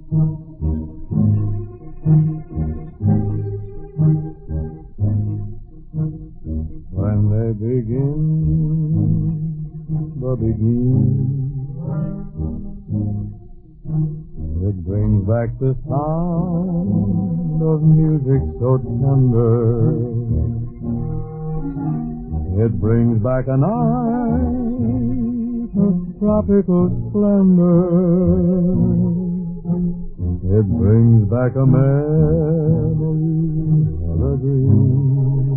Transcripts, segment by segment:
When they begin, the begin, it brings back the sound of music so tender. It brings back a night of tropical splendor. It brings back a memory of a dream.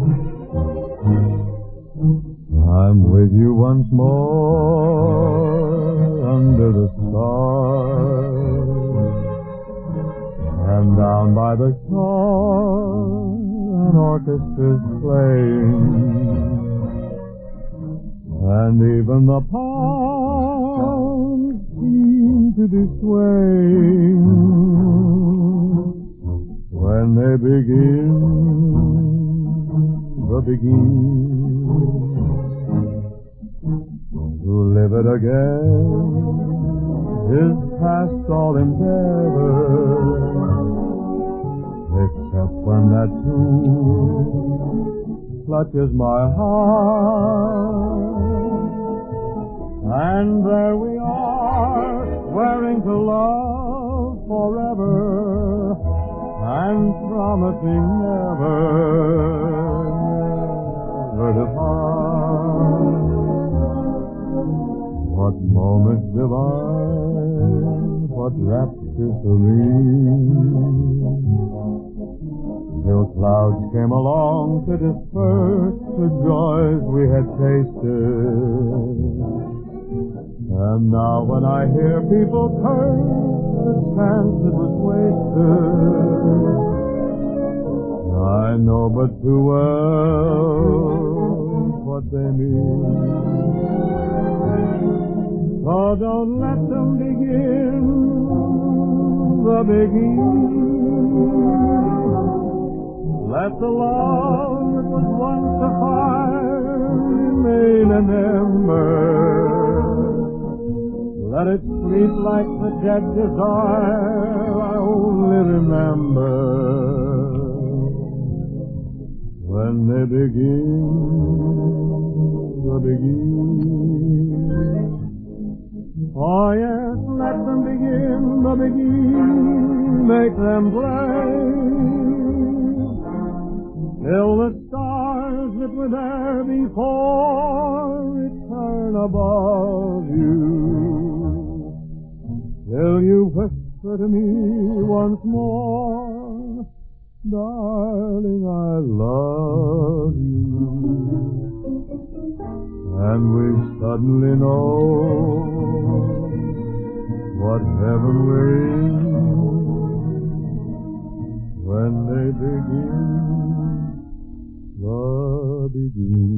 I'm with you once more under the stars, and down by the shore an orchestra's playing, and even the palms seem to be swaying when they begin the begin. To live it again is past all endeavor, except when that tune clutches my heart, and there we are, swearing to love forever, and promising never to part. What moments divine, what rapture serene, till clouds came along to disperse the joys we had tasted. And now when I hear people curse the chance that was wasted, I know but too well what they mean. Oh, don't let them begin the begin. Let the love that was once a fire remain an ember. Let it sleep like the dead desire I only remember. When they begin the begin. Oh yes, let them begin the begin, make them blaze, till the stars that were there before return above you, till you whisper to me once more, darling, I love you, and we suddenly know what heaven we're in when they begin the begin.